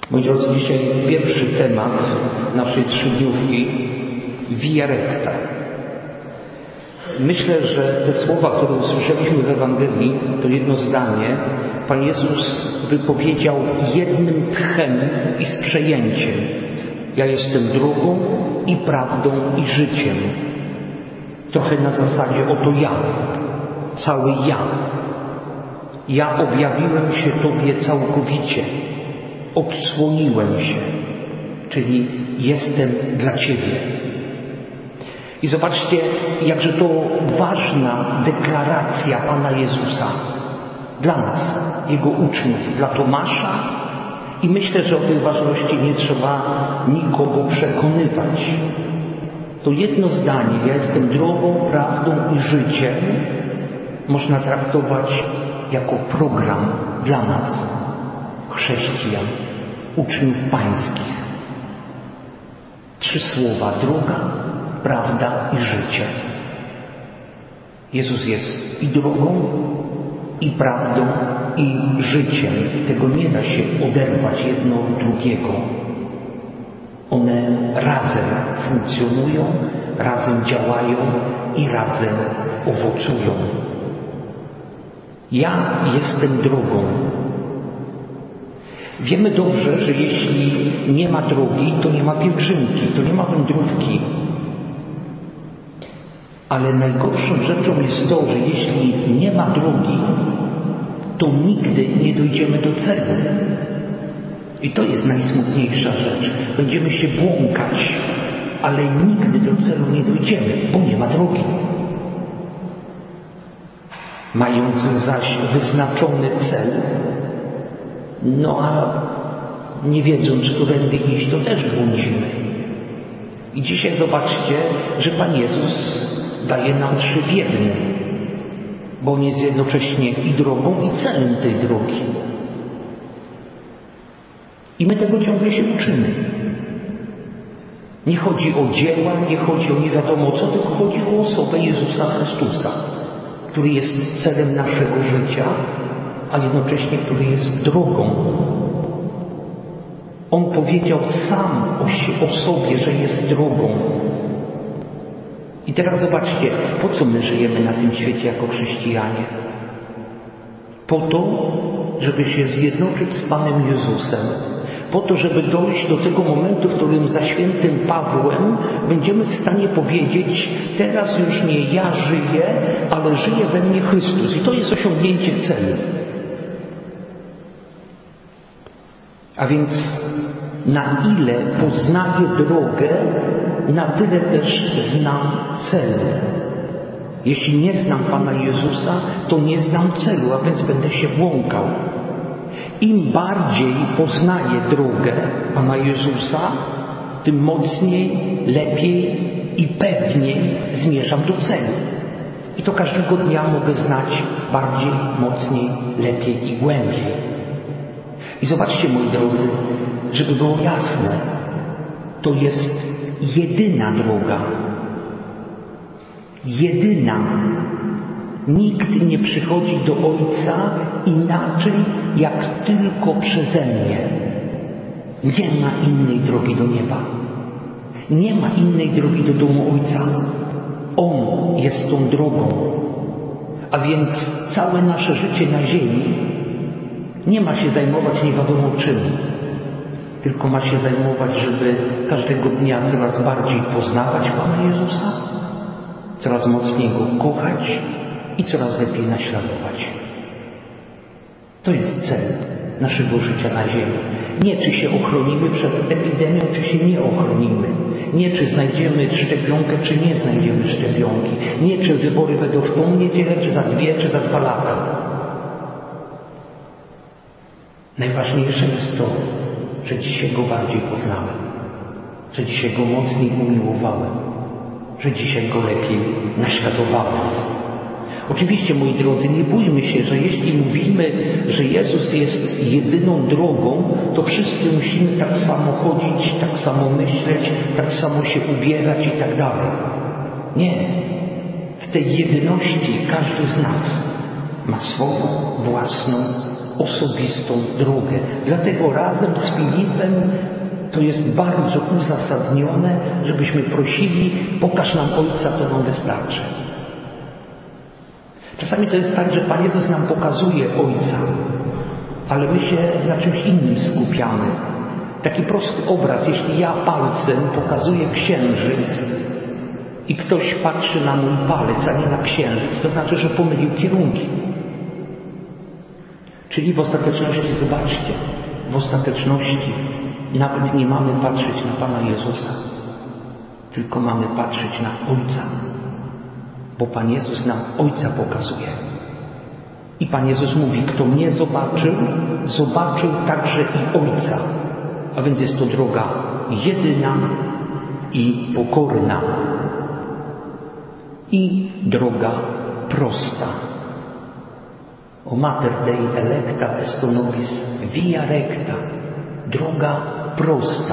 Moi drodzy, dzisiaj pierwszy temat naszej trzydniówki Via Recta. Myślę, że te słowa, które usłyszeliśmy w Ewangelii, to jedno zdanie, Pan Jezus wypowiedział jednym tchem i z przejęciem. Ja jestem drogą i prawdą i życiem. Trochę na zasadzie oto ja, cały ja. Ja objawiłem się Tobie całkowicie. Odsłoniłem się, czyli jestem dla Ciebie. I zobaczcie, jakże to ważna deklaracja Pana Jezusa dla nas, Jego uczniów, dla Tomasza. I myślę, że o tej ważności nie trzeba nikogo przekonywać. To jedno zdanie, ja jestem drogą, prawdą i życiem, można traktować jako program dla nas, chrześcijan, uczniów pańskich. 3 słowa: droga, prawda i życie. Jezus jest i drogą, i prawdą, i życiem. Tego nie da się oderwać jedno od drugiego. One razem funkcjonują, razem działają i razem owocują. Ja jestem drogą. Wiemy dobrze, że jeśli nie ma drogi, to nie ma pielgrzymki, to nie ma wędrówki. Ale najgorszą rzeczą jest to, że jeśli nie ma drogi, to nigdy nie dojdziemy do celu. I to jest najsmutniejsza rzecz. Będziemy się błąkać, ale nigdy do celu nie dojdziemy, bo nie ma drogi. Mając zaś wyznaczony cel, a nie wiedząc, którędy iść, to też błądzimy. I dzisiaj zobaczcie, że Pan Jezus daje nam 3 w jednym, bo On jest jednocześnie i drogą, i celem tej drogi. I my tego ciągle się uczymy. Nie chodzi o dzieła, nie chodzi o nie wiadomo co, tylko chodzi o osobę Jezusa Chrystusa, który jest celem naszego życia, a jednocześnie który jest drogą. On powiedział sam o sobie, że jest drogą. I teraz zobaczcie, po co my żyjemy na tym świecie jako chrześcijanie? Po to, żeby się zjednoczyć z Panem Jezusem. Po to, żeby dojść do tego momentu, w którym za świętym Pawłem będziemy w stanie powiedzieć: teraz już nie ja żyję, ale żyje we mnie Chrystus. I to jest osiągnięcie celu. A więc na ile poznaję drogę, na tyle też znam cel. Jeśli nie znam Pana Jezusa, to nie znam celu, a więc będę się błąkał. Im bardziej poznaję drogę Pana Jezusa, tym mocniej, lepiej i pewniej zmierzam do celu. I to każdego dnia mogę znać bardziej, mocniej, lepiej i głębiej. I zobaczcie, moi drodzy, żeby było jasne, to jest jedyna droga. Jedyna. Nikt nie przychodzi do Ojca inaczej, jak tylko przeze mnie. Nie ma innej drogi do nieba. Nie ma innej drogi do domu Ojca. On jest tą drogą. A więc całe nasze życie na ziemi nie ma się zajmować nie wiadomo czym, tylko ma się zajmować, żeby każdego dnia coraz bardziej poznawać Pana Jezusa, coraz mocniej Go kochać i coraz lepiej naśladować. To jest cel naszego życia na ziemi. Nie czy się ochronimy przed epidemią, czy się nie ochronimy. Nie czy znajdziemy szczepionkę, czy nie znajdziemy szczepionki. Nie czy wybory będą w tą niedzielę, czy za 2, czy za 2 lata. Najważniejsze jest to, że dzisiaj Go bardziej poznałem, że dzisiaj Go mocniej umiłowałem, że dzisiaj Go lepiej naśladowałem. Oczywiście, moi drodzy, nie bójmy się, że jeśli mówimy, że Jezus jest jedyną drogą, to wszyscy musimy tak samo chodzić, tak samo myśleć, tak samo się ubierać i tak dalej. Nie. W tej jedyności każdy z nas ma swoją własną osobistą drogę. Dlatego razem z Filipem to jest bardzo uzasadnione, żebyśmy prosili, pokaż nam Ojca, to nam wystarczy. Czasami to jest tak, że Pan Jezus nam pokazuje Ojca, ale my się na czymś innym skupiamy. Taki prosty obraz, jeśli ja palcem pokazuję księżyc i ktoś patrzy na mój palec, a nie na księżyc, to znaczy, że pomylił kierunki. Czyli w ostateczności, zobaczcie, w ostateczności nawet nie mamy patrzeć na Pana Jezusa, tylko mamy patrzeć na Ojca, bo Pan Jezus nam Ojca pokazuje. I Pan Jezus mówi, kto mnie zobaczył, zobaczył także i Ojca. A więc jest to droga jedyna i pokorna. I droga prosta. O mater Dei electa est nobis via recta. Droga prosta.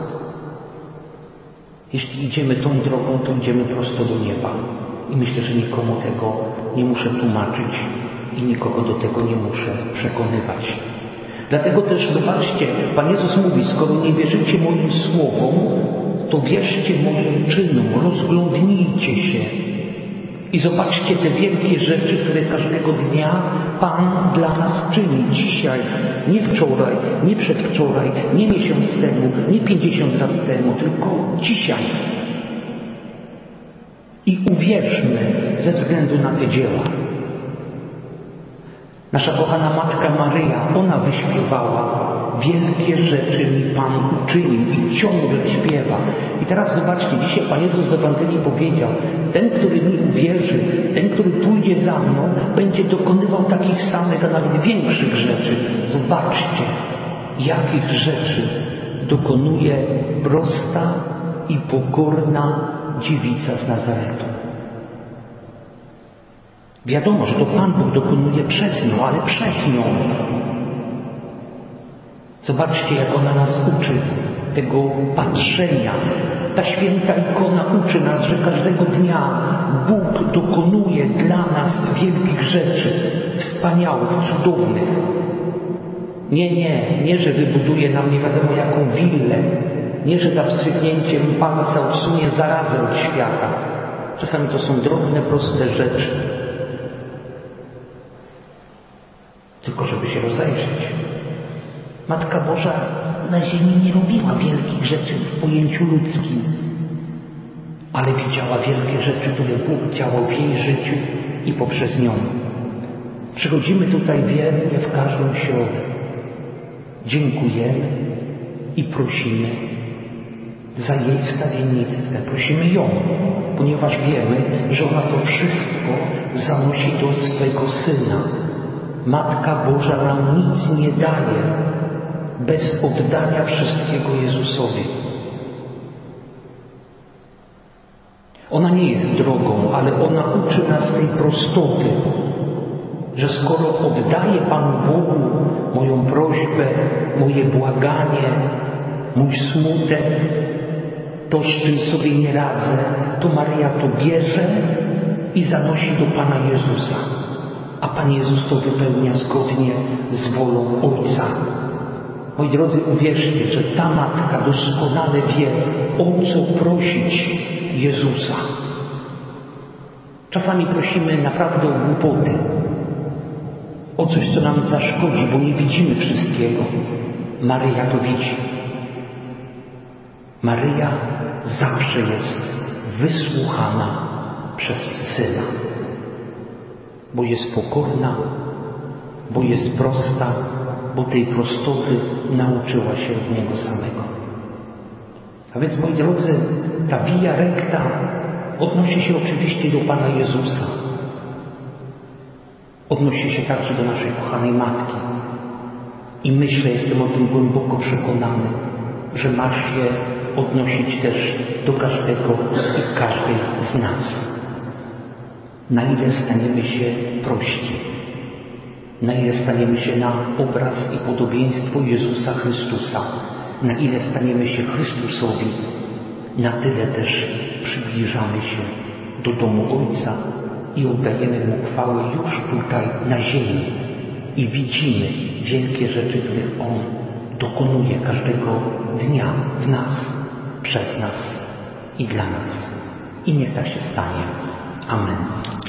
Jeśli idziemy tą drogą, to idziemy prosto do nieba. I myślę, że nikomu tego nie muszę tłumaczyć i nikogo do tego nie muszę przekonywać. Dlatego też zobaczcie, Pan Jezus mówi, skoro nie wierzycie moim słowom, to wierzcie moim czynom, rozglądnijcie się i zobaczcie te wielkie rzeczy, które każdego dnia Pan dla nas czyni. Dzisiaj, nie wczoraj, nie przedwczoraj, nie miesiąc temu, nie 50 lat temu, tylko dzisiaj. I uwierzmy ze względu na te dzieła. Nasza kochana Matka Maryja, ona wyśpiewała, wielkie rzeczy mi Pan uczynił i ciągle śpiewa. I teraz zobaczcie, dzisiaj Pan Jezus w Ewangelii powiedział, ten, który mi uwierzy, ten, który pójdzie za mną, będzie dokonywał takich samych, a nawet większych rzeczy. Zobaczcie, jakich rzeczy dokonuje prosta i pokorna dziewica z Nazaretu. Wiadomo, że to Pan Bóg dokonuje przez nią, ale przez nią. Zobaczcie, jak ona nas uczy tego patrzenia. Ta święta ikona uczy nas, że każdego dnia Bóg dokonuje dla nas wielkich rzeczy, wspaniałych, cudownych. Nie, że wybuduje nam nie wiadomo jaką willę, nie, że za wstrzyknięciem palca odsunie zarazę od świata. Czasami to są drobne, proste rzeczy. Tylko żeby się rozejrzeć. Matka Boża na ziemi nie robiła wielkich rzeczy w pojęciu ludzkim, ale widziała wielkie rzeczy, które Bóg działał w jej życiu i poprzez nią. Przychodzimy tutaj wiernie w każdą środę. Dziękujemy i prosimy za jej wstawiennictwo. Prosimy ją, ponieważ wiemy, że ona to wszystko zanosi do swego Syna. Matka Boża nam nic nie daje bez oddania wszystkiego Jezusowi. Ona nie jest drogą, ale ona uczy nas tej prostoty, że skoro oddaję Panu Bogu moją prośbę, moje błaganie, mój smutek, to, z czym sobie nie radzę, to Maryja to bierze i zanosi do Pana Jezusa. A Pan Jezus to wypełnia zgodnie z wolą Ojca. Moi drodzy, uwierzcie, że ta Matka doskonale wie, o co prosić Jezusa. Czasami prosimy naprawdę o głupoty, o coś, co nam zaszkodzi, bo nie widzimy wszystkiego. Maryja to widzi. Maryja zawsze jest wysłuchana przez Syna, bo jest pokorna, bo jest prosta, bo tej prostoty nauczyła się od Niego samego. A więc, moi drodzy, ta via recta odnosi się oczywiście do Pana Jezusa. Odnosi się także do naszej kochanej Matki. I myślę, jestem o tym głęboko przekonany, że ma się odnosić też do każdego i każdej z nas. Na ile staniemy się prości, na ile staniemy się na obraz i podobieństwo Jezusa Chrystusa, na ile staniemy się Chrystusowi, na tyle też przybliżamy się do domu Ojca i oddajemy Mu chwałę już tutaj na ziemi, i widzimy wielkie rzeczy, których On dokonuje każdego dnia w nas, przez nas i dla nas. I niech tak się stanie. Amen.